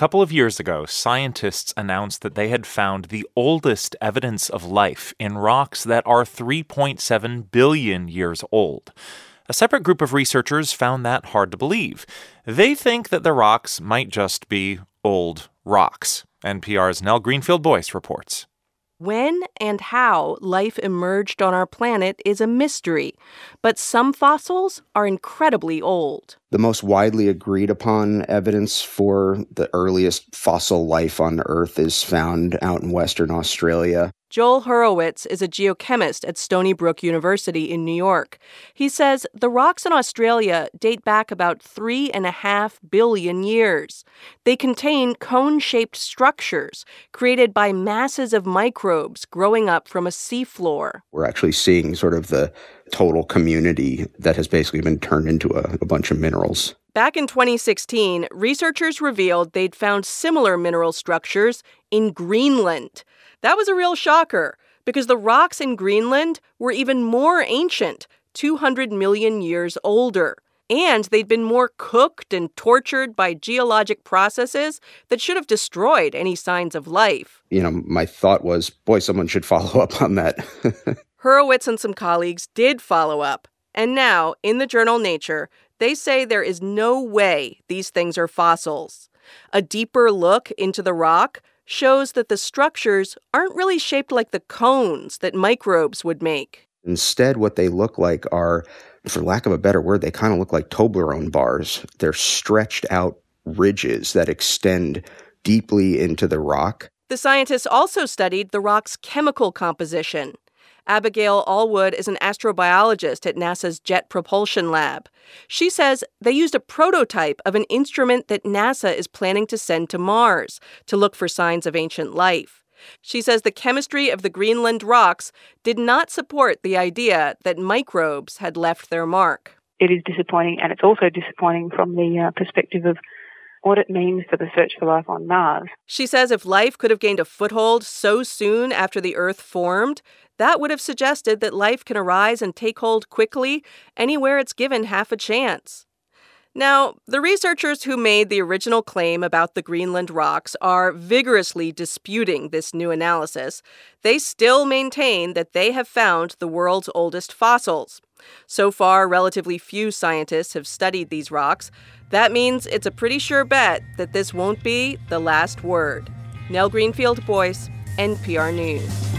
couple of years ago, scientists announced that they had found the oldest evidence of life in rocks that are 3.7 billion years old. A separate group of researchers found that hard to believe. They think that the rocks might just be old rocks. NPR's Nell Greenfield-Boyce reports. When and how life emerged on our planet is a mystery, but some fossils are incredibly old. The most widely agreed upon evidence for the earliest fossil life on Earth is found out in Western Australia. Joel Hurowitz is a geochemist at Stony Brook University in New York. He says the rocks in Australia date back about 3.5 billion years. They contain cone-shaped structures created by masses of microbes growing up from a seafloor. We're actually seeing sort of the total community that has basically been turned into a bunch of minerals. Back in 2016, researchers revealed they'd found similar mineral structures in Greenland. That was a real shocker, because the rocks in Greenland were even more ancient, 200 million years older. And they'd been more cooked and tortured by geologic processes that should have destroyed any signs of life. My thought was, boy, someone should follow up on that. Hurowitz and some colleagues did follow up. And now, in the journal Nature, they say there is no way these things are fossils. A deeper look into the rock shows that the structures aren't really shaped like the cones that microbes would make. Instead, what they look like are, for lack of a better word, they kind of look like Toblerone bars. They're stretched out ridges that extend deeply into the rock. The scientists also studied the rock's chemical composition. Abigail Allwood is an astrobiologist at NASA's Jet Propulsion Lab. She says they used a prototype of an instrument that NASA is planning to send to Mars to look for signs of ancient life. She says the chemistry of the Greenland rocks did not support the idea that microbes had left their mark. It is disappointing, and it's also disappointing from the perspective of what it means for the search for life on Mars. She says if life could have gained a foothold so soon after the Earth formed, that would have suggested that life can arise and take hold quickly anywhere it's given half a chance. Now, the researchers who made the original claim about the Greenland rocks are vigorously disputing this new analysis. They still maintain that they have found the world's oldest fossils. So far, relatively few scientists have studied these rocks. That means it's a pretty sure bet that this won't be the last word. Nell Greenfield-Boyce, NPR News.